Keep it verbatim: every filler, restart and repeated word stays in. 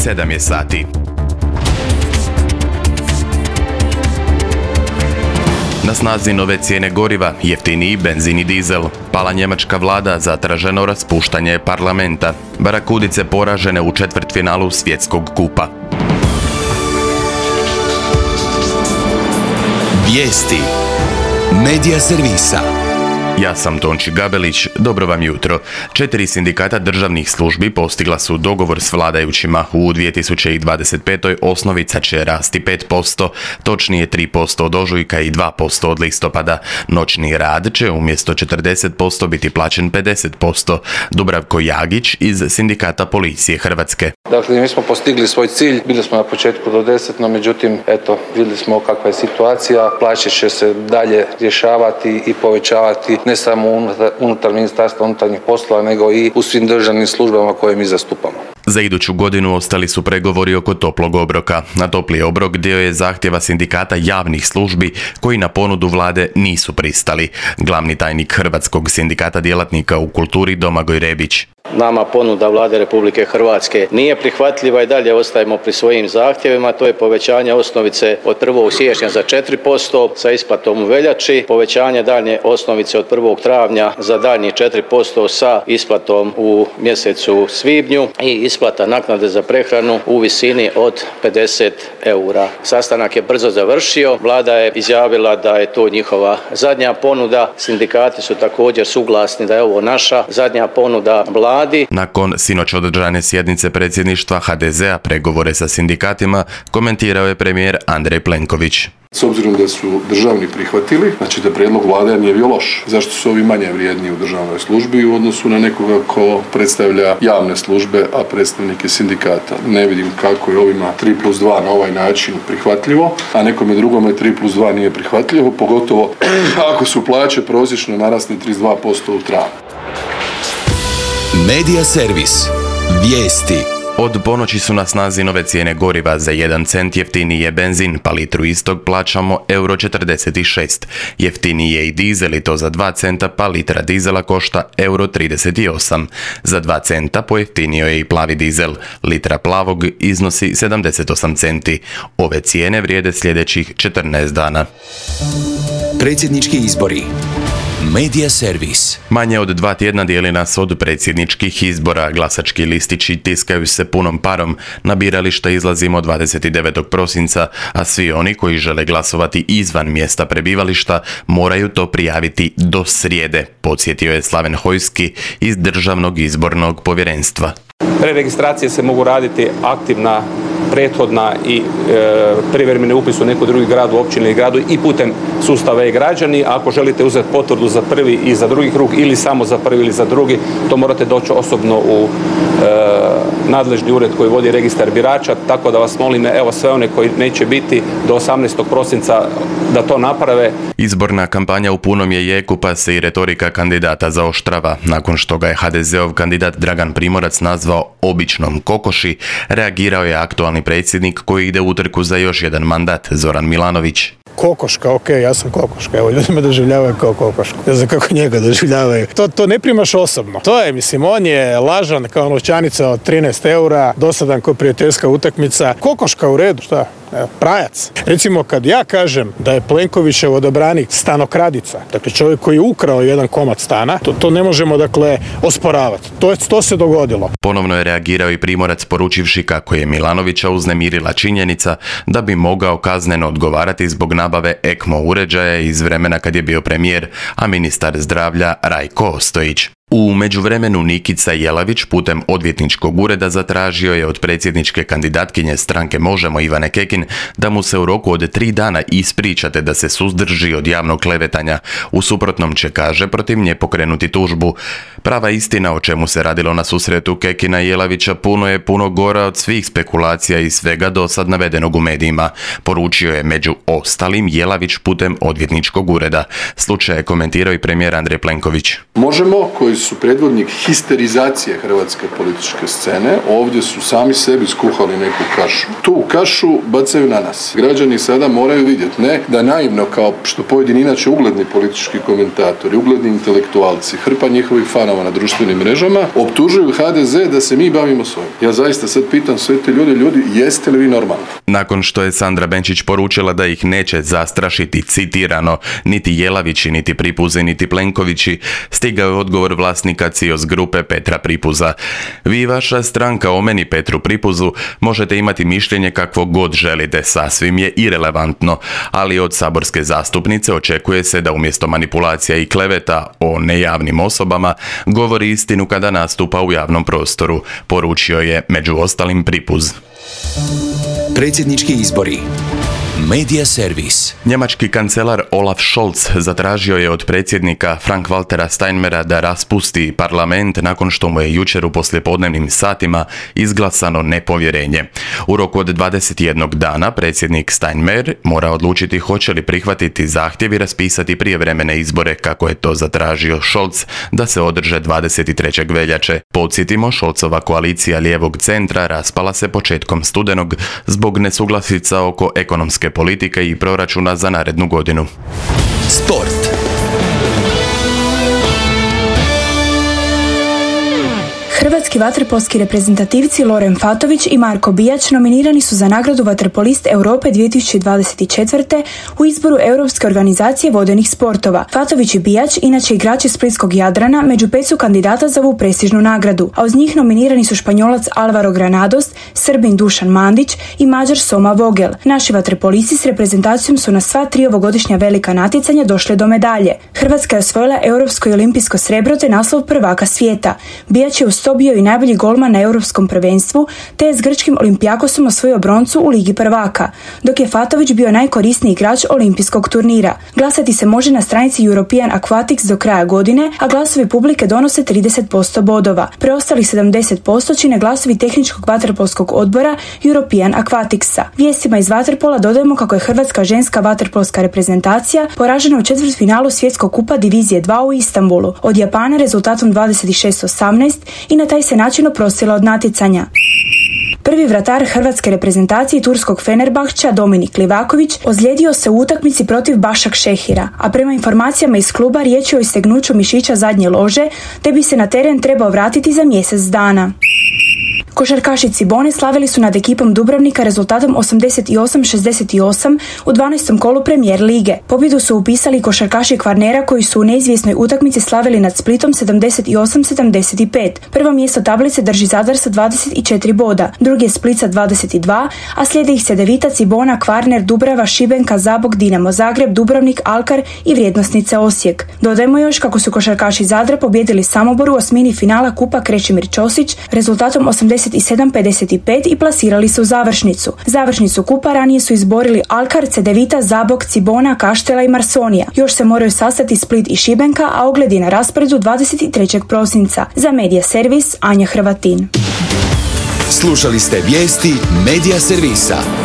sedam je sati. Na snazi nove cijene goriva, jeftiniji benzin i dizel. Pala njemačka vlada, zatraženo raspuštanje parlamenta. Barakudice poražene u četvrtfinalu svjetskog kupa. Vijesti Medija servisa. Ja sam Tonči Gabelić, dobro vam jutro. Četiri sindikata državnih službi postigla su dogovor s vladajućima. U dvije tisuće dvadeset petoj osnovica će rasti pet posto, točnije tri posto od ožujka i dva posto od listopada. Noćni rad će umjesto četrdeset posto biti plaćen pedeset posto. Dubravko Jagić iz Sindikata policije Hrvatske. Dakle, mi smo postigli svoj cilj, bili smo na početku do deset, no međutim, eto, vidjeli smo kakva je situacija, plaće će se dalje rješavati i povećavati ne samo unutar, unutar Ministarstva unutarnjih poslova, nego i u svim državnim službama koje mi zastupamo. Za iduću godinu ostali su pregovori oko toplog obroka. Na topli obrok dio je zahtjeva sindikata javnih službi koji na ponudu vlade nisu pristali. Glavni tajnik Hrvatskog sindikata djelatnika u kulturi Domagoj Rebić. Nama ponuda Vlade Republike Hrvatske nije prihvatljiva i dalje ostajemo pri svojim zahtjevima. To je povećanje osnovice od prvog siječnja za četiri posto sa isplatom u veljači, povećanje daljnje osnovice od prvog travnja za daljnjih četiri posto sa isplatom u mjesecu svibnju i isplata naknade za prehranu u visini od pedeset eura. Sastanak je brzo završio. Vlada je izjavila da je to njihova zadnja ponuda. Sindikati su također suglasni da je ovo naša zadnja ponuda Vlade. Nakon sinoć održane sjednice predsjedništva ha de zea pregovore sa sindikatima komentirao je premijer Andrej Plenković. S obzirom da su državni prihvatili, znači da prijedlog vlade nije bio loš. Zašto su ovi manje vrijedni u državnoj službi u odnosu na nekoga ko predstavlja javne službe, a predstavnike sindikata? Ne vidim kako je ovima tri plus dva na ovaj način prihvatljivo, a nekome drugome tri plus dva nije prihvatljivo, pogotovo ako su plaće prosječno narasle trideset dva posto u travnju. Medija servis. Vijesti. Od ponoći su na snazi nove cijene goriva. Za jedan cent jeftiniji je benzin, pa litru istog plaćamo euro četrdeset šest. Jeftiniji je i dizel i to za dva centa, pa litra dizela košta euro trideset osam. Za dva centa pojeftinio je i plavi dizel. Litra plavog iznosi sedamdeset osam centi. Ove cijene vrijede sljedećih četrnaest dana. Predsjednički izbori. Medija servis. Manje od dva tjedna dijeli nas od predsjedničkih izbora. Glasački listići tiskaju se punom parom. Na birališta izlazimo dvadeset devetog prosinca, a svi oni koji žele glasovati izvan mjesta prebivališta moraju to prijaviti do srijede, podsjetio je Slaven Hojski iz Državnog izbornog povjerenstva. Preregistracije se mogu raditi aktivna, prethodna i e, privremeni upis u neko drugi grad, u općini ili gradu i putem sustava e-građani. Ako želite uzeti potvrdu za prvi i za drugi krug ili samo za prvi ili za drugi, to morate doći osobno u e, nadležni ured koji vodi registar birača, tako da vas molim, evo sve one koji neće biti do osamnaestog prosinca da to naprave. Izborna kampanja u punom je jeku, pa se i retorika kandidata zaoštrava. Nakon što ga je ha de zeov kandidat Dragan Primorac nazvao običnom kokoši, reagirao je aktualni predsjednik koji ide u utrku za još jedan mandat, Zoran Milanović. Kokoška, ok, ja sam kokoška, evo ljudi me doživljavaju kao kokošku, ne znam kako njega doživljavaju. To, to ne primaš osobno. To je, mislim, on je lažan kao novčanica od trinaest eura, dosadan kao prijateljska utakmica. Kokoška u redu, šta? Evo, prajac. Recimo, kad ja kažem da je Plenkovićev odabranik stanokradica, dakle čovjek koji je ukrao jedan komad stana, to, to ne možemo, dakle, osporavati. To, je, to se dogodilo. Ponovno je reagirao i Primorac poručivši kako je Milanovića uznemirila činjenica da bi mogao kazneno odgovarati zbog nabave ekmo uređaja iz vremena kad je bio premijer, a ministar zdravlja Rajko Ostojić. U međuvremenu Nikica Jelavić putem odvjetničkog ureda zatražio je od predsjedničke kandidatkinje stranke Možemo Ivane Kekin da mu se u roku od tri dana ispričate da se suzdrži od javnog klevetanja. U suprotnom će, kaže, protiv nje pokrenuti tužbu. Prava istina o čemu se radilo na susretu Kekina i Jelavića puno je puno gora od svih spekulacija i svega do sad navedenog u medijima, poručio je među ostalim Jelavić putem odvjetničkog ureda. Slučaj je komentirao i premijer Andrej Plenković. Možemo, koji su predvodnik histerizacije hrvatske političke scene. Ovdje su sami sebi skuhali neku kašu. Tu kašu bacaju na nas. Građani sada moraju vidjeti, ne da naivno kao što pojedini inače ugledni politički komentatori, ugledni intelektualci, hrpa njihovih fanova na društvenim mrežama, optužuju ha de ze da se mi bavimo svojim. Ja zaista sad pitam sve te ljude, ljudi, jeste li vi normalni? Nakon što je Sandra Benčić poručila da ih neće zastrašiti, citirano, niti Jelavići, niti Pripuze, niti Plenkovići, stigao je odgovor vlasnika Cios grupe Petra Pripuza. Vi i vaša stranka o meni Petru Pripuzu možete imati mišljenje kakvo god želite, sasvim je irelevantno, ali od saborske zastupnice očekuje se da umjesto manipulacija i kleveta o nejavnim osobama govori istinu kada nastupa u javnom prostoru, poručio je među ostalim Pripuz. Predsjednički izbori. Medija servis. Njemački kancelar Olaf Scholz zatražio je od predsjednika Frank-Waltera Steinmeiera da raspusti parlament nakon što mu je jučer u poslijepodnevnim satima izglasano nepovjerenje. U roku od dvadeset jednog dana predsjednik Steinmeier mora odlučiti hoće li prihvatiti zahtjev i raspisati prijevremene izbore kako je to zatražio Scholz da se održe dvadeset trećeg veljače. Podsjetimo, Scholzova koalicija lijevog centra raspala se početkom studenog zbog nesuglasica oko ekonomske politike i proračuna za narednu godinu. Sport. Hrvatski vaterpolski reprezentativci Loren Fatović i Marko Bijać nominirani su za nagradu Vaterpolist Europe dvije tisuće dvadeset četvrte. u izboru Europske organizacije vodenih sportova. Fatović i Bijać, inače igrači splitskog Jadrana, među pet su kandidata za ovu prestižnu nagradu, a uz njih nominirani su Španjolac Alvaro Granados, Srbin Dušan Mandić i Mađar Soma Vogel. Naši vaterpolisti s reprezentacijom su na sva tri ovogodišnja velika natjecanja došli do medalje. Hrvatska je osvojila europsko i olimpijsko srebro te naslov prvaka svijeta. Bijać je uz to bio i najbolji golman na europskom prvenstvu, te je s grčkim Olimpijakosom osvojio broncu u Ligi prvaka, dok je Fatović bio najkorisniji igrač olimpijskog turnira. Glasati se može na stranici European Aquatics do kraja godine, a glasovi publike donose trideset posto bodova. Preostalih sedamdeset posto čine glasovi tehničkog vaterpolskog odbora European Aquaticsa. Vijestima iz vaterpola dodajemo kako je hrvatska ženska vaterpolska reprezentacija poražena u četvrtfinalu svjetskog kupa divizije dva u Istanbulu od Japana rezultatom dvadeset šest osamnaest i na taj se način oprostila od natjecanja. Prvi vratar hrvatske reprezentacije turskog Fenerbahča Dominik Livaković ozlijedio se u utakmici protiv Başak Šehira, a prema informacijama iz kluba riječ je o istegnuću mišića zadnje lože, te bi se na teren trebao vratiti za mjesec dana. Košarkaši Cibone slavili su nad ekipom Dubrovnika rezultatom osamdeset osam šezdeset osam u dvanaestom kolu Premijer lige. Pobjedu su upisali košarkaši Kvarnera koji su u neizvjesnoj utakmici slavili nad Splitom sedamdeset osam sedamdeset pet. Prvo mjesto tablice drži Zadar sa dvadeset četiri boda, drugi je Split sa dvadeset dva, a slijede ih Cedevita, Cibona, Kvarner, Dubrava, Šibenka, Zabok, Dinamo Zagreb, Dubrovnik, Alkar i Vrijednosnice Osijek. Dodajmo još kako su košarkaši Zadra pobjedili Samobor u osmini finala Kupa Krešimir Ćosić rezultatom osamdeset sedam pedeset pet i plasirali se u završnicu. Završnicu kupa ranije su izborili Alkar, Cedevita, Zabok, Cibona, Kaštela i Marsonija. Još se moraju sastati Split i Šibenka, a ogled je na rasporedu dvadeset trećeg prosinca. Za Medija servis Anja Hrvatin. Slušali ste vijesti Medija servisa.